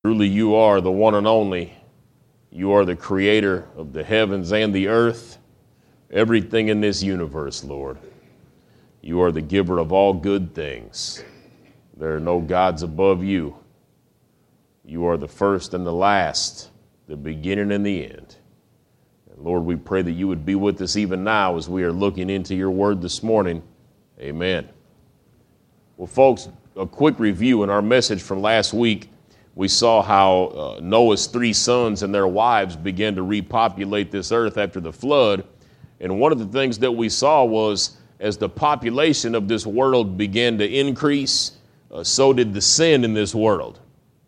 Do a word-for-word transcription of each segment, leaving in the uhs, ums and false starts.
Truly you are the one and only. You are the creator of the heavens and the earth, everything in this universe, Lord. You are the giver of all good things. There are no gods above you. You are the first and the last, the beginning and the end. And Lord, we pray that you would be with us even now as we are looking into your word this morning. Amen. Well, folks, a quick review in our message from last week. We saw how uh, Noah's three sons and their wives began to repopulate this earth after the flood. And one of the things that we saw was as the population of this world began to increase, uh, so did the sin in this world.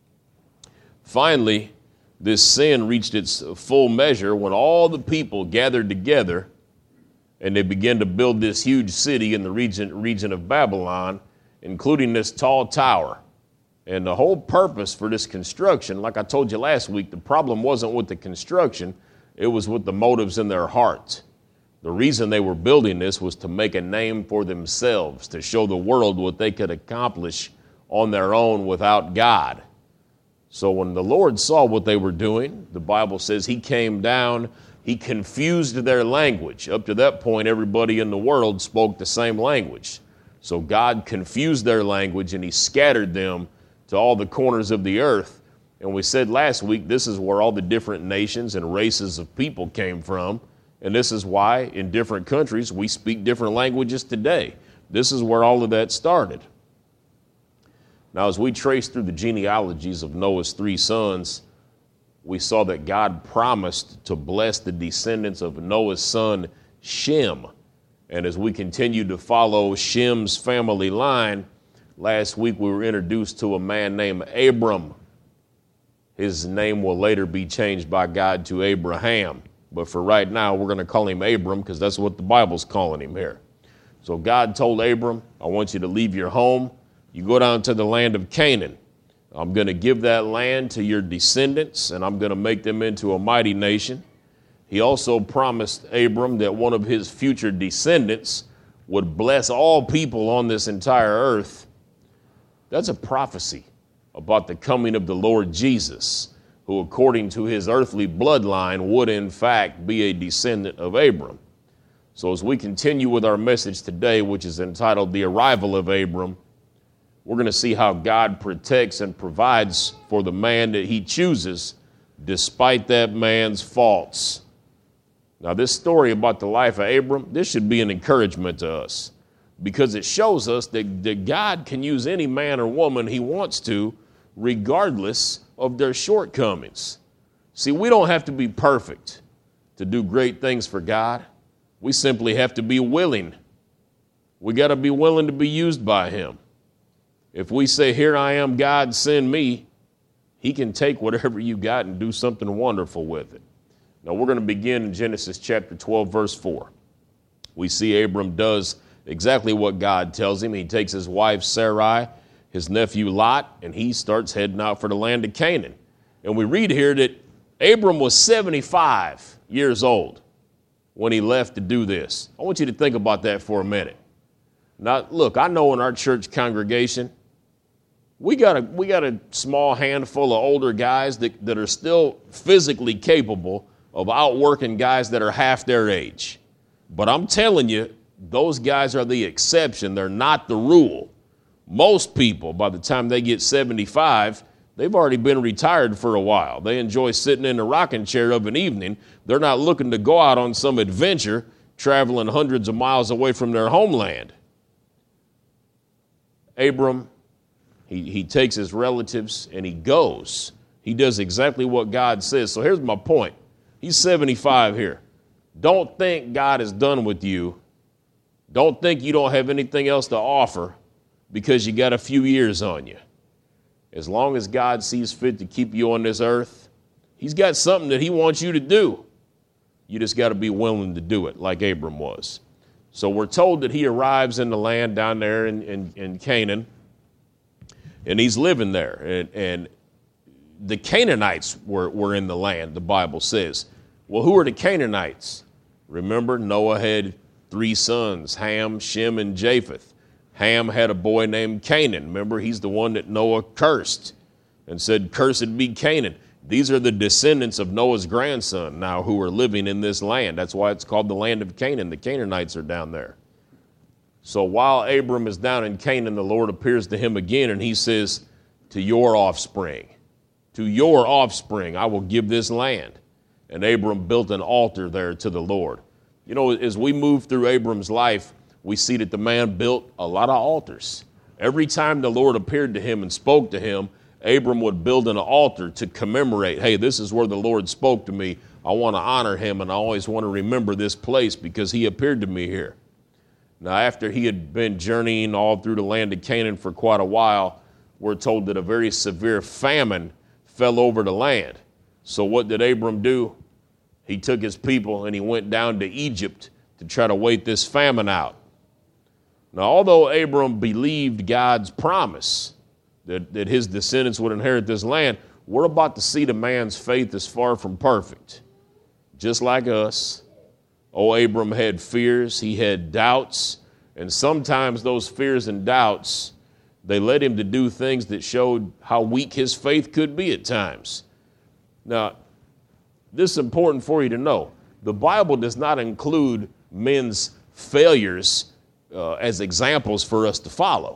Finally, this sin reached its full measure when all the people gathered together and they began to build this huge city in the region, region of Babylon, including this tall tower. And the whole purpose for this construction, like I told you last week, the problem wasn't with the construction, it was with the motives in their hearts. The reason they were building this was to make a name for themselves, to show the world what they could accomplish on their own without God. So when the Lord saw what they were doing, the Bible says he came down, he confused their language. Up to that point, everybody in the world spoke the same language. So God confused their language and he scattered them to all the corners of the earth. And we said last week, this is where all the different nations and races of people came from. And this is why in different countries we speak different languages today. This is where all of that started. Now, as we trace through the genealogies of Noah's three sons, we saw that God promised to bless the descendants of Noah's son Shem. And as we continue to follow Shem's family line, last week we were introduced to a man named Abram. His name will later be changed by God to Abraham. But for right now, we're going to call him Abram because that's what the Bible's calling him here. So God told Abram, I want you to leave your home. You go down to the land of Canaan. I'm going to give that land to your descendants, and I'm going to make them into a mighty nation. He also promised Abram that one of his future descendants would bless all people on this entire earth. That's a prophecy about the coming of the Lord Jesus, who according to his earthly bloodline would in fact be a descendant of Abram. So as we continue with our message today, which is entitled The Arrival of Abram, we're going to see how God protects and provides for the man that he chooses despite that man's faults. Now this story about the life of Abram, this should be an encouragement to us because it shows us that, that God can use any man or woman he wants to regardless of their shortcomings. See, we don't have to be perfect to do great things for God. We simply have to be willing. We got to be willing to be used by him. If we say, here I am, God, send me, he can take whatever you got and do something wonderful with it. Now we're going to begin in Genesis chapter twelve, verse four. We see Abram does exactly what God tells him. He takes his wife Sarai, his nephew Lot, and he starts heading out for the land of Canaan. And we read here that Abram was seventy-five years old when he left to do this. I want you to think about that for a minute. Now, look, I know in our church congregation, we got a, we got a small handful of older guys that, that are still physically capable of outworking guys that are half their age. But I'm telling you, those guys are the exception. They're not the rule. Most people, by the time they get seventy-five, they've already been retired for a while. They enjoy sitting in the rocking chair of an evening. They're not looking to go out on some adventure, traveling hundreds of miles away from their homeland. Abram, he, he takes his relatives and he goes. He does exactly what God says. So here's my point. He's seventy-five here. Don't think God is done with you. Don't think you don't have anything else to offer because you got a few years on you. As long as God sees fit to keep you on this earth, he's got something that he wants you to do. You just got to be willing to do it like Abram was. So we're told that he arrives in the land down there in, in, in Canaan, and he's living there. And, and the Canaanites were, were in the land, the Bible says. Well, who are the Canaanites? Remember, Noah had three sons, Ham, Shem, and Japheth. Ham had a boy named Canaan. Remember, he's the one that Noah cursed. and said, "Cursed be Canaan." These are the descendants of Noah's grandson now who are living in this land. That's why it's called the land of Canaan. The Canaanites are down there. So while Abram is down in Canaan, the Lord appears to him again, and he says, "To your offspring, to your offspring, I will give this land." And Abram built an altar there to the Lord. You know, as we move through Abram's life, we see that the man built a lot of altars. Every time the Lord appeared to him and spoke to him, Abram would build an altar to commemorate, hey, this is where the Lord spoke to me. I want to honor him, and I always want to remember this place because he appeared to me here. Now, after he had been journeying all through the land of Canaan for quite a while, we're told that a very severe famine fell over the land. So what did Abram do? He took his people and he went down to Egypt to try to wait this famine out. Now, although Abram believed God's promise that, that his descendants would inherit this land, we're about to see the man's faith is far from perfect. Just like us, oh, Abram had fears, he had doubts, and sometimes those fears and doubts, they led him to do things that showed how weak his faith could be at times. Now, this is important for you to know. The Bible does not include men's failures uh, as examples for us to follow.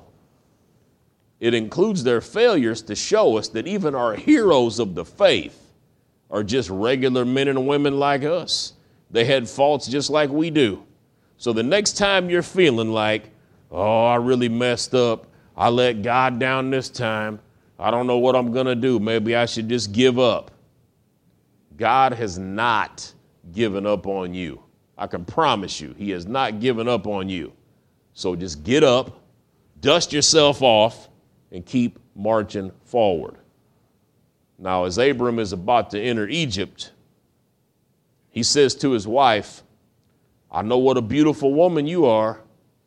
It includes their failures to show us that even our heroes of the faith are just regular men and women like us. They had faults just like we do. So the next time you're feeling like, oh, I really messed up, I let God down this time, I don't know what I'm going to do, maybe I should just give up. God has not given up on you. I can promise you, he has not given up on you. So just get up, dust yourself off, and keep marching forward. Now, as Abram is about to enter Egypt, he says to his wife, I know what a beautiful woman you are.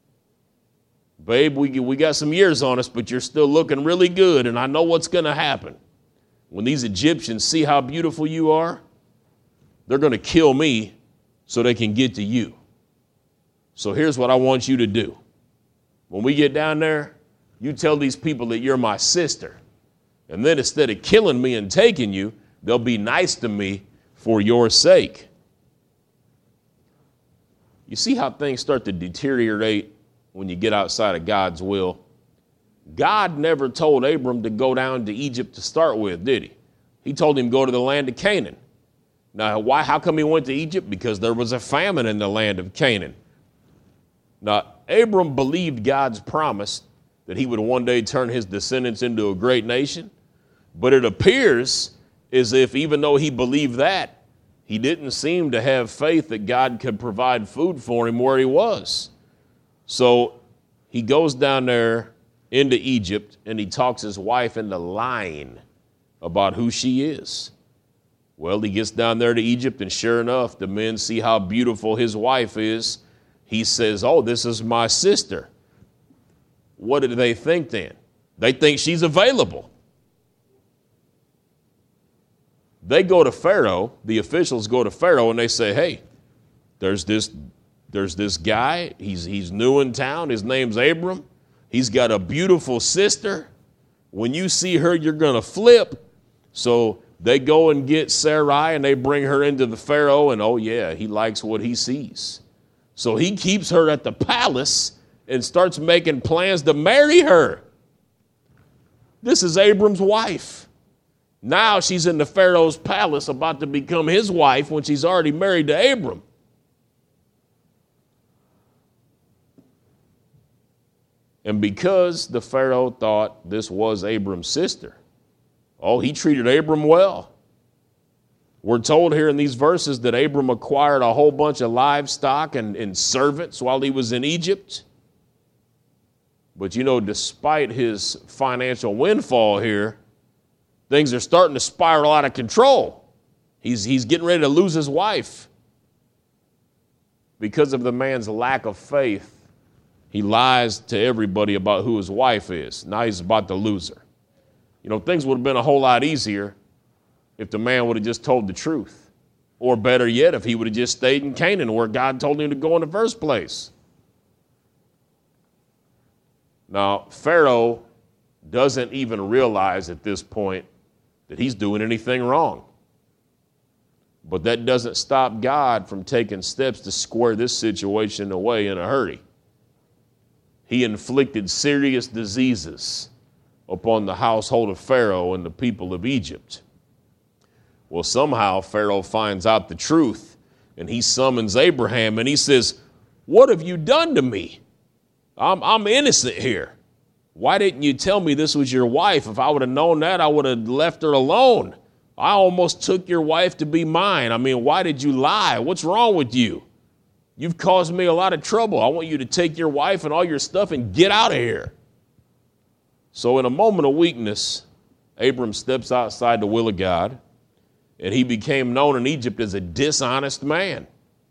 Babe, we, we got some years on us, but you're still looking really good, and I know what's going to happen. When these Egyptians see how beautiful you are, they're going to kill me so they can get to you. So here's what I want you to do. When we get down there, you tell these people that you're my sister. And then instead of killing me and taking you, they'll be nice to me for your sake. You see how things start to deteriorate when you get outside of God's will? God never told Abram to go down to Egypt to start with, did he? He told him to go to the land of Canaan. Now, why? How come he went to Egypt? Because there was a famine in the land of Canaan. Now, Abram believed God's promise that he would one day turn his descendants into a great nation. But it appears as if even though he believed that, he didn't seem to have faith that God could provide food for him where he was. So he goes down there into Egypt and he talks his wife into lying about who she is. Well, he gets down there to Egypt, and sure enough, the men see how beautiful his wife is. He says, oh, this is my sister. What do they think then? They think she's available. They go to Pharaoh, the officials go to Pharaoh, and they say, hey, there's this, there's this guy. He's, he's new in town. His name's Abram. He's got a beautiful sister. When you see her, you're going to flip. So they go and get Sarai, and they bring her into the Pharaoh, and oh, yeah, he likes what he sees. So he keeps her at the palace and starts making plans to marry her. This is Abram's wife. Now she's in the Pharaoh's palace about to become his wife when she's already married to Abram. And because the Pharaoh thought this was Abram's sister, oh, he treated Abram well. We're told here in these verses that Abram acquired a whole bunch of livestock and, and servants while he was in Egypt. But, you know, despite his financial windfall here, things are starting to spiral out of control. He's, he's getting ready to lose his wife. Because of the man's lack of faith, he lies to everybody about who his wife is. Now he's about to lose her. You know, things would have been a whole lot easier if the man would have just told the truth. Or better yet, if he would have just stayed in Canaan where God told him to go in the first place. Now, Pharaoh doesn't even realize at this point that he's doing anything wrong. But that doesn't stop God from taking steps to square this situation away in a hurry. He inflicted serious diseases upon the household of Pharaoh and the people of Egypt. Well, somehow Pharaoh finds out the truth, and he summons Abraham, and he says, "What have you done to me? I'm, I'm innocent here. Why didn't you tell me this was your wife? If I would have known that, I would have left her alone. I almost took your wife to be mine. I mean, why did you lie? What's wrong with you? You've caused me a lot of trouble. I want you to take your wife and all your stuff and get out of here." So in a moment of weakness, Abram steps outside the will of God, and he became known in Egypt as a dishonest man.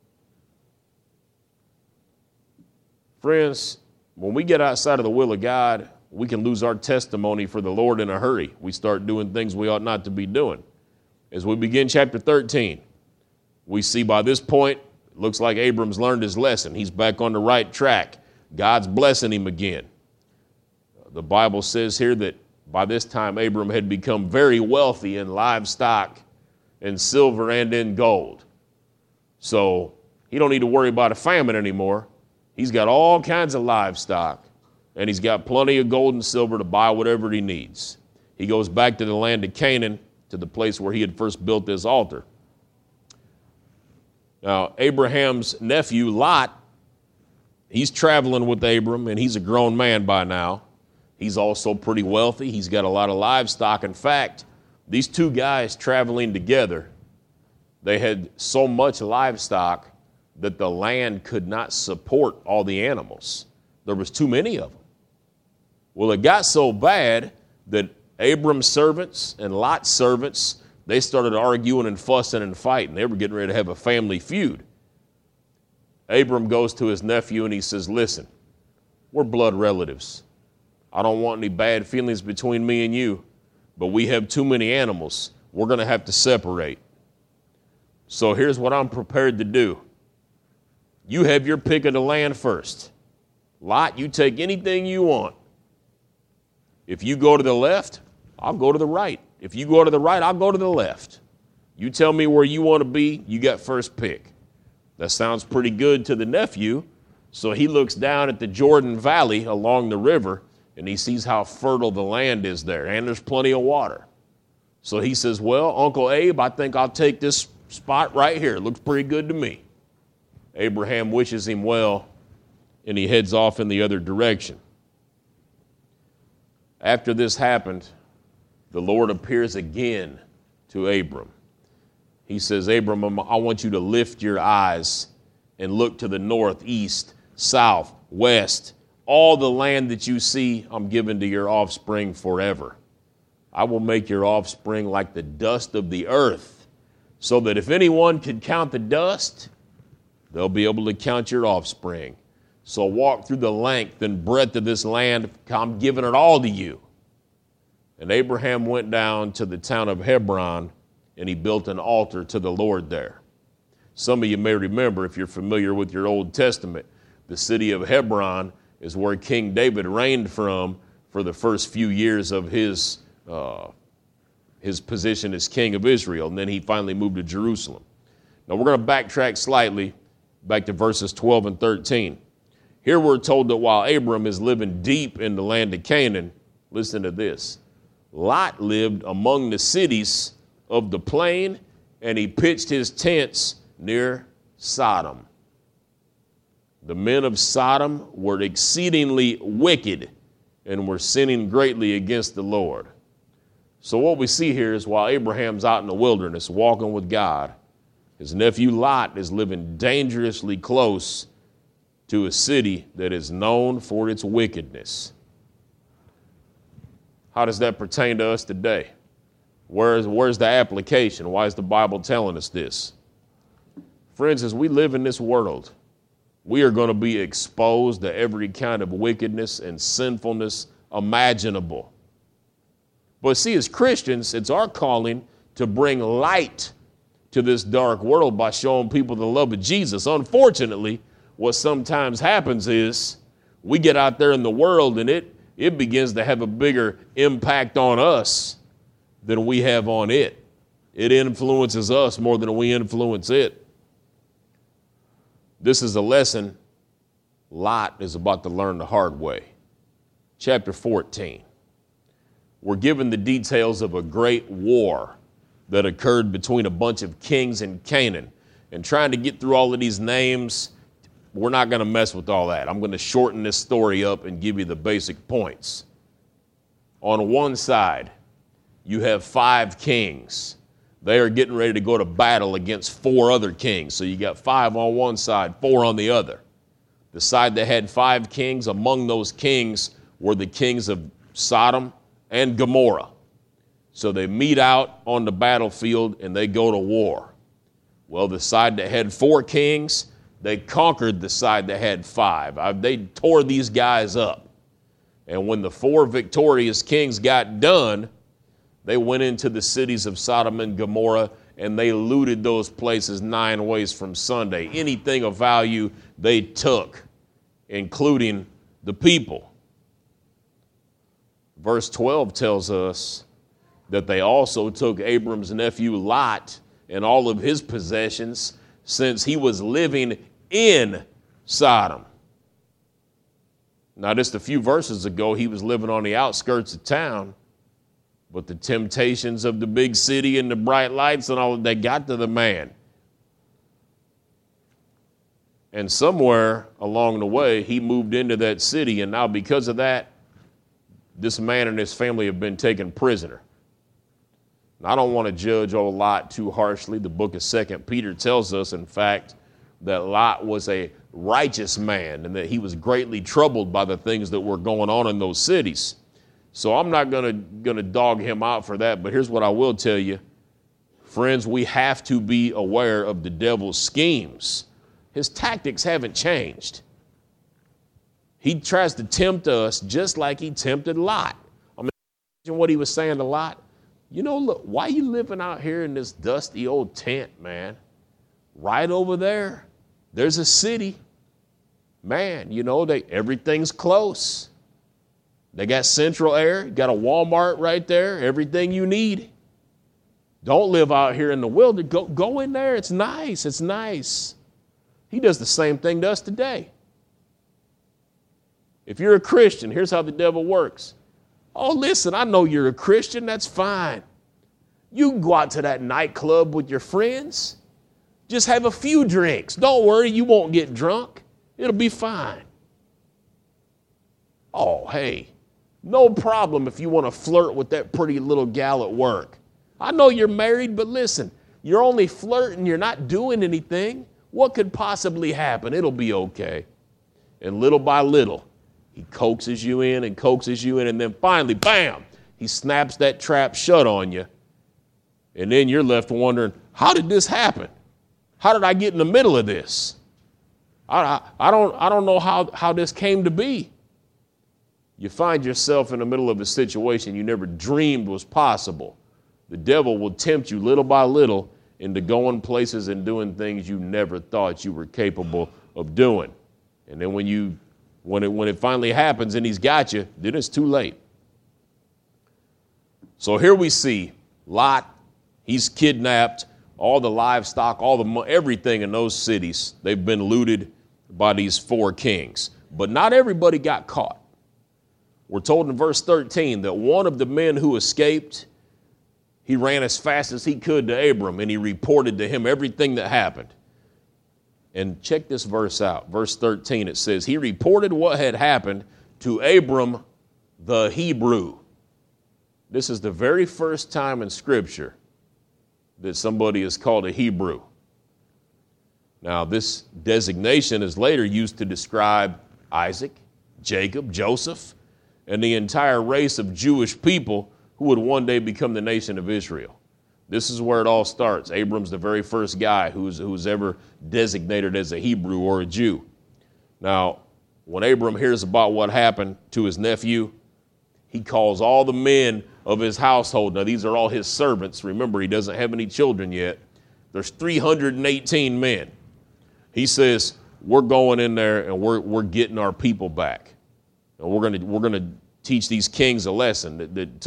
Friends, when we get outside of the will of God, we can lose our testimony for the Lord in a hurry. We start doing things we ought not to be doing. As we begin chapter thirteen, we see by this point, it looks like Abram's learned his lesson. He's back on the right track. God's blessing him again. The Bible says here that by this time Abram had become very wealthy in livestock, in silver, and in gold. So he don't need to worry about a famine anymore. He's got all kinds of livestock, and he's got plenty of gold and silver to buy whatever he needs. He goes back to the land of Canaan, to the place where he had first built this altar. Now, Abraham's nephew, Lot, he's traveling with Abram, and he's a grown man by now. He's also pretty wealthy. He's got a lot of livestock. In fact, these two guys traveling together, they had so much livestock that the land could not support all the animals. There was too many of them. Well, it got so bad that Abram's servants and Lot's servants, they started arguing and fussing and fighting. They were getting ready to have a family feud. Abram goes to his nephew and he says, "Listen, we're blood relatives. I don't want any bad feelings between me and you, but we have too many animals. We're going to have to separate. So here's what I'm prepared to do. You have your pick of the land first. Lot, you take anything you want. If you go to the left, I'll go to the right. If you go to the right, I'll go to the left. You tell me where you want to be, you got first pick." That sounds pretty good to the nephew. So he looks down at the Jordan Valley along the river, and he sees how fertile the land is there, and there's plenty of water. So he says, "Well, Uncle Abe, I think I'll take this spot right here. It looks pretty good to me." Abraham wishes him well, and he heads off in the other direction. After this happened, the Lord appears again to Abram. He says, "Abram, I want you to lift your eyes and look to the north, east, south, west. All the land that you see, I'm giving to your offspring forever. I will make your offspring like the dust of the earth, so that if anyone could count the dust, they'll be able to count your offspring. So walk through the length and breadth of this land. I'm giving it all to you." And Abraham went down to the town of Hebron, and he built an altar to the Lord there. Some of you may remember, if you're familiar with your Old Testament, the city of Hebron is where King David reigned from for the first few years of his, uh, his position as king of Israel. And then he finally moved to Jerusalem. Now we're going to backtrack slightly back to verses twelve and thirteen. Here we're told that while Abram is living deep in the land of Canaan, listen to this, Lot lived among the cities of the plain, and he pitched his tents near Sodom. The men of Sodom were exceedingly wicked and were sinning greatly against the Lord. So what we see here is while Abraham's out in the wilderness walking with God, his nephew Lot is living dangerously close to a city that is known for its wickedness. How does that pertain to us today? Where's, where's the application? Why is the Bible telling us this? Friends, as we live in this world, we are going to be exposed to every kind of wickedness and sinfulness imaginable. But see, as Christians, it's our calling to bring light to this dark world by showing people the love of Jesus. Unfortunately, what sometimes happens is we get out there in the world and it, it begins to have a bigger impact on us than we have on it. It influences us more than we influence it. This is a lesson Lot is about to learn the hard way. Chapter fourteen. We're given the details of a great war that occurred between a bunch of kings in Canaan. And trying to get through all of these names, we're not going to mess with all that. I'm going to shorten this story up and give you the basic points. On one side, you have five kings. They are getting ready to go to battle against four other kings. So you got five on one side, four on the other. The side that had five kings, among those kings were the kings of Sodom and Gomorrah. So they meet out on the battlefield and they go to war. Well, the side that had four kings, they conquered the side that had five. They tore these guys up. And when the four victorious kings got done, they went into the cities of Sodom and Gomorrah and they looted those places nine ways from Sunday. Anything of value they took, including the people. Verse twelve tells us that they also took Abram's nephew Lot and all of his possessions, since he was living in Sodom. Now, just a few verses ago, he was living on the outskirts of town, but the temptations of the big city and the bright lights and all, they got to the man. And somewhere along the way, he moved into that city, and now because of that, this man and his family have been taken prisoner. Now, I don't want to judge old Lot too harshly. The book of Second Peter tells us, in fact, that Lot was a righteous man and that he was greatly troubled by the things that were going on in those cities. So I'm not going to going to dog him out for that, but here's what I will tell you. Friends, we have to be aware of the devil's schemes. His tactics haven't changed. He tries to tempt us just like he tempted Lot. I mean, imagine what he was saying to Lot. You know, look, why you living out here in this dusty old tent, man? Right over there, there's a city. Man, you know, they everything's close. They got central air, got a Walmart right there, everything you need. Don't live out here in the wilderness. Go, go in there. It's nice. It's nice. He does the same thing to us today. If you're a Christian, here's how the devil works. Oh, listen, I know you're a Christian. That's fine. You can go out to that nightclub with your friends. Just have a few drinks. Don't worry, you won't get drunk. It'll be fine. Oh, hey, no problem if you want to flirt with that pretty little gal at work. I know you're married, but listen, you're only flirting. You're not doing anything. What could possibly happen? It'll be okay. And little by little, he coaxes you in and coaxes you in, and then finally, bam, he snaps that trap shut on you. And then you're left wondering, how did this happen? How did I get in the middle of this? I, I, I don't, I don't know how, how this came to be. You find yourself in the middle of a situation you never dreamed was possible. The devil will tempt you little by little into going places and doing things you never thought you were capable of doing. And then when you When it, when it finally happens and he's got you, then it's too late. So here we see Lot, he's kidnapped, all the livestock, all the everything in those cities, they've been looted by these four kings. But not everybody got caught. We're told in verse thirteen that one of the men who escaped, he ran as fast as he could to Abram and he reported to him everything that happened. And check this verse out. Verse thirteen, it says, he reported what had happened to Abram the Hebrew. This is the very first time in Scripture that somebody is called a Hebrew. Now, this designation is later used to describe Isaac, Jacob, Joseph, and the entire race of Jewish people who would one day become the nation of Israel. This is where it all starts. Abram's the very first guy who's, who's ever designated as a Hebrew or a Jew. Now, when Abram hears about what happened to his nephew, he calls all the men of his household. Now, these are all his servants. Remember, he doesn't have any children yet. There's three hundred eighteen men. He says, we're going in there and we're, we're getting our people back. And we're going to we're going to teach these kings a lesson that, that took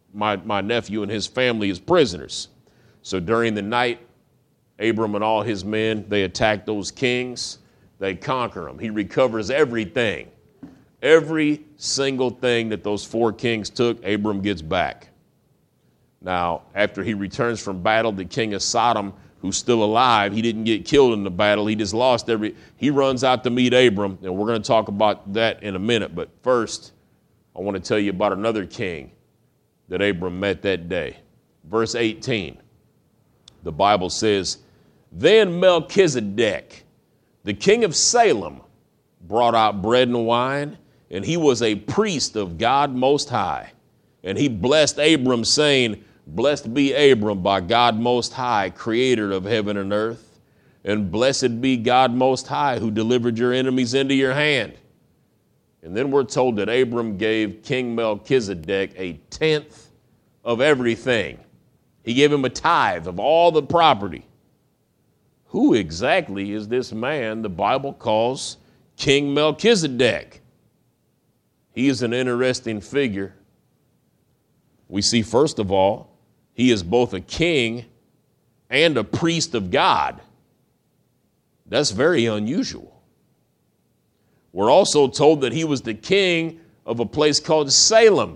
my, my nephew and his family as prisoners. So during the night, Abram and all his men, they attack those kings. They conquer them. He recovers everything. Every single thing that those four kings took, Abram gets back. Now, after he returns from battle, the king of Sodom, who's still alive, he didn't get killed in the battle. He just lost every, he runs out to meet Abram, and we're going to talk about that in a minute. But first, I want to tell you about another king that Abram met that day. Verse eighteen, the Bible says, "Then Melchizedek, the king of Salem, brought out bread and wine, and he was a priest of God Most High. And he blessed Abram, saying, Blessed be Abram by God Most High, creator of heaven and earth. And blessed be God Most High, who delivered your enemies into your hand." And then we're told that Abram gave King Melchizedek a tenth of everything. He gave him a tithe of all the property. Who exactly is this man the Bible calls King Melchizedek? He is an interesting figure. We see, first of all, he is both a king and a priest of God. That's very unusual. We're also told that he was the king of a place called Salem.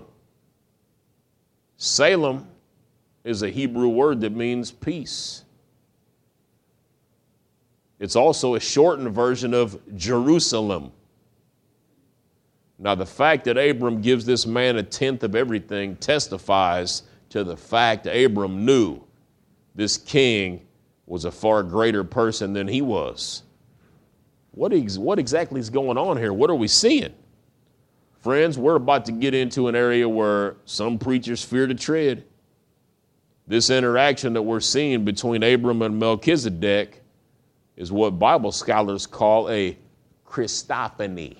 Salem is a Hebrew word that means peace. It's also a shortened version of Jerusalem. Now, the fact that Abram gives this man a tenth of everything testifies to the fact that Abram knew this king was a far greater person than he was. What, ex- what exactly is going on here? What are we seeing? Friends, we're about to get into an area where some preachers fear to tread. This interaction that we're seeing between Abram and Melchizedek is what Bible scholars call a Christophany.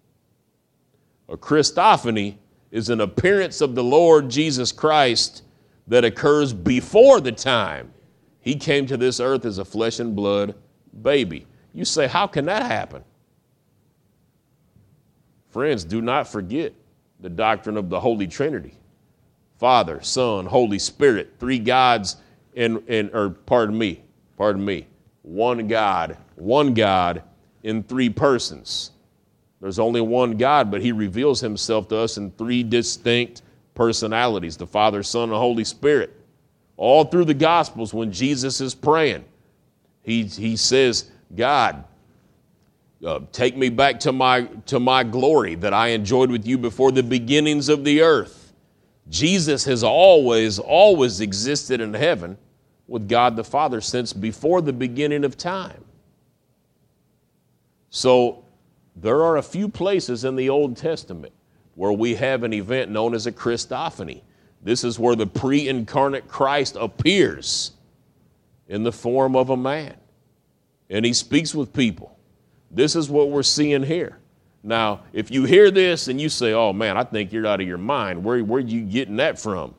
A Christophany is an appearance of the Lord Jesus Christ that occurs before the time he came to this earth as a flesh and blood baby. You say, how can that happen? Friends, do not forget the doctrine of the Holy Trinity. Father, Son, Holy Spirit, three gods in, in or pardon me, pardon me, one God, one God in three persons. There's only one God, but he reveals himself to us in three distinct personalities, the Father, Son, and Holy Spirit. All through the Gospels, when Jesus is praying, he, he says, God, uh, take me back to my, to my glory that I enjoyed with you before the beginnings of the earth. Jesus has always, always existed in heaven with God the Father since before the beginning of time. So there are a few places in the Old Testament where we have an event known as a Christophany. This is where the pre-incarnate Christ appears in the form of a man, and he speaks with people. This is what we're seeing here. Now, if you hear this and you say, oh man, I think you're out of your mind, where, where are you getting that from?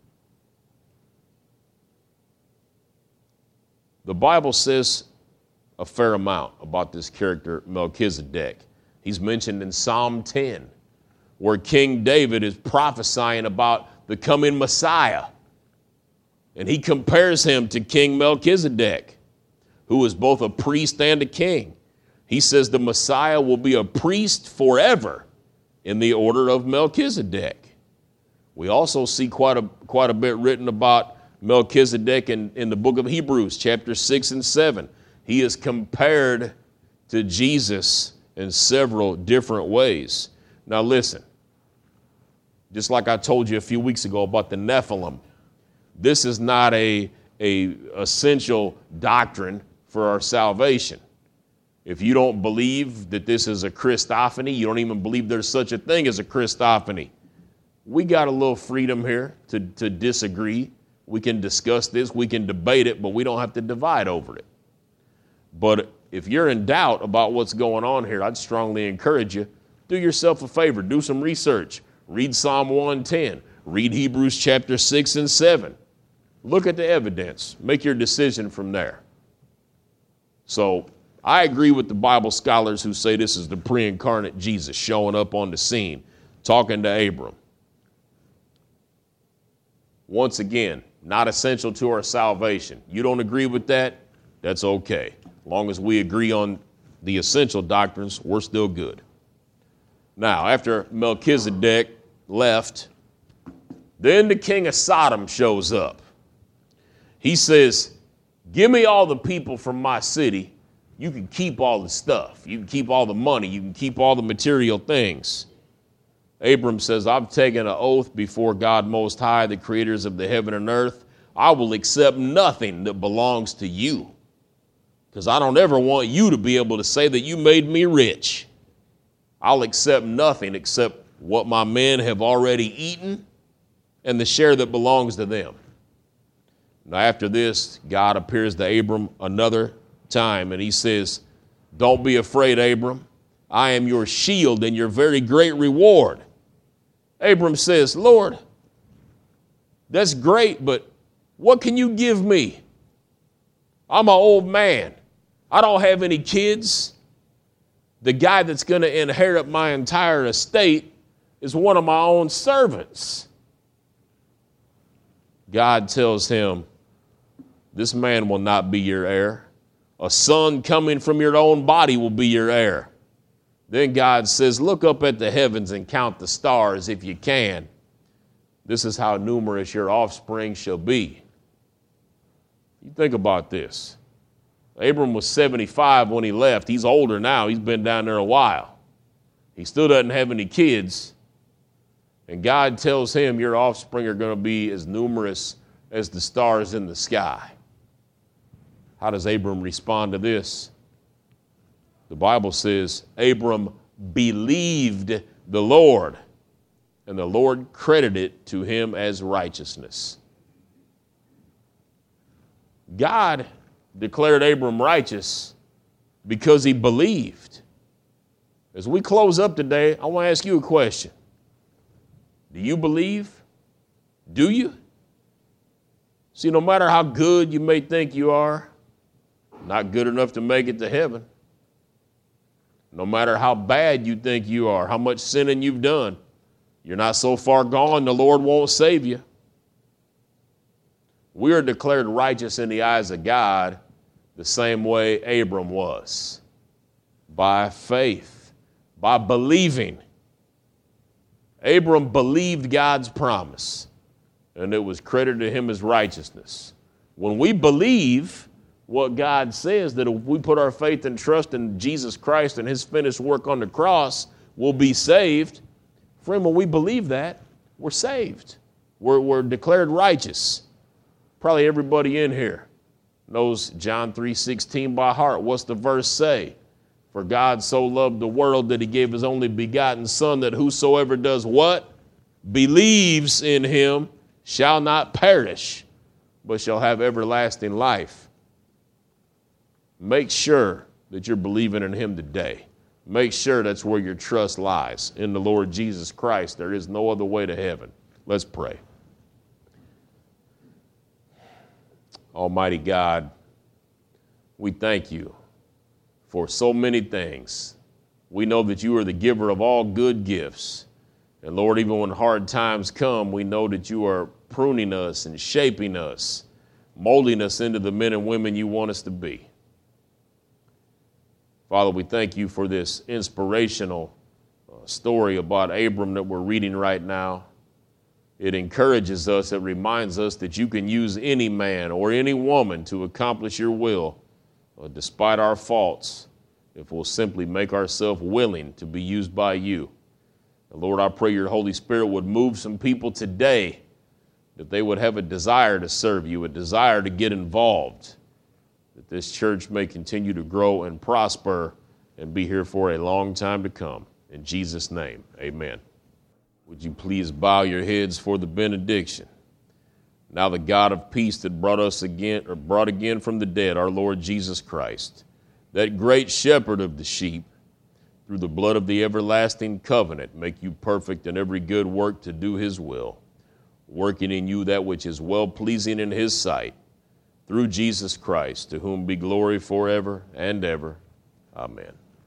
The Bible says a fair amount about this character, Melchizedek. He's mentioned in Psalm ten, where King David is prophesying about the coming Messiah. And he compares him to King Melchizedek, who is both a priest and a king. He says the Messiah will be a priest forever in the order of Melchizedek. We also see quite a, quite a bit written about Melchizedek in, in the book of Hebrews, chapter six and seven. He is compared to Jesus in several different ways. Now listen, just like I told you a few weeks ago about the Nephilim, this is not a, a essential doctrine for our salvation. If you don't believe that this is a Christophany, you don't even believe there's such a thing as a Christophany, we got a little freedom here to, to disagree. We can discuss this, we can debate it, but we don't have to divide over it. But if you're in doubt about what's going on here, I'd strongly encourage you, do yourself a favor, do some research. Read Psalm one ten, read Hebrews chapter six and seven. Look at the evidence, make your decision from there. So I agree with the Bible scholars who say this is the pre-incarnate Jesus showing up on the scene, talking to Abram. Once again, not essential to our salvation. You don't agree with that? That's okay. As long as we agree on the essential doctrines, we're still good. Now, after Melchizedek left, then the king of Sodom shows up. He says, give me all the people from my city. You can keep all the stuff. You can keep all the money. You can keep all the material things. Abram says, I've taken an oath before God Most High, the creators of the heaven and earth. I will accept nothing that belongs to you, because I don't ever want you to be able to say that you made me rich. I'll accept nothing except what my men have already eaten and the share that belongs to them. Now, after this, God appears to Abram another time, and he says, don't be afraid, Abram. I am your shield and your very great reward. Abram says, Lord, that's great, but what can you give me? I'm an old man. I don't have any kids. The guy that's going to inherit my entire estate is one of my own servants. God tells him, this man will not be your heir. A son coming from your own body will be your heir. Then God says, look up at the heavens and count the stars if you can. This is how numerous your offspring shall be. You think about this. Abram was seventy-five when he left. He's older now. He's been down there a while. He still doesn't have any kids. And God tells him your offspring are going to be as numerous as the stars in the sky. How does Abram respond to this? The Bible says, Abram believed the Lord, and the Lord credited it to him as righteousness. God declared Abram righteous because he believed. As we close up today, I want to ask you a question. Do you believe? Do you? See, no matter how good you may think you are, not good enough to make it to heaven. No matter how bad you think you are, how much sinning you've done, you're not so far gone the Lord won't save you. We are declared righteous in the eyes of God the same way Abram was, by faith, by believing. Abram believed God's promise, and it was credited to him as righteousness. When we believe what God says, that if we put our faith and trust in Jesus Christ and his finished work on the cross, we'll be saved. Friend, when we believe that, we're saved. We're, we're declared righteous. Probably everybody in here knows John three sixteen by heart. What's the verse say? For God so loved the world that he gave his only begotten Son, that whosoever does what? Believes in him shall not perish, but shall have everlasting life. Make sure that you're believing in him today. Make sure that's where your trust lies, in the Lord Jesus Christ. There is no other way to heaven. Let's pray. Almighty God, we thank you for so many things. We know that you are the giver of all good gifts. And Lord, even when hard times come, we know that you are pruning us and shaping us, molding us into the men and women you want us to be. Father, we thank you for this inspirational uh, story about Abram that we're reading right now. It encourages us, it reminds us that you can use any man or any woman to accomplish your will, uh, despite our faults, if we'll simply make ourselves willing to be used by you. And Lord, I pray your Holy Spirit would move some people today, that they would have a desire to serve you, a desire to get involved, that this church may continue to grow and prosper and be here for a long time to come. In Jesus' name, amen. Would you please bow your heads for the benediction? Now the God of peace that brought us again, or brought again from the dead, our Lord Jesus Christ, that great shepherd of the sheep, through the blood of the everlasting covenant, make you perfect in every good work to do his will, working in you that which is well-pleasing in his sight, through Jesus Christ, to whom be glory forever and ever. Amen.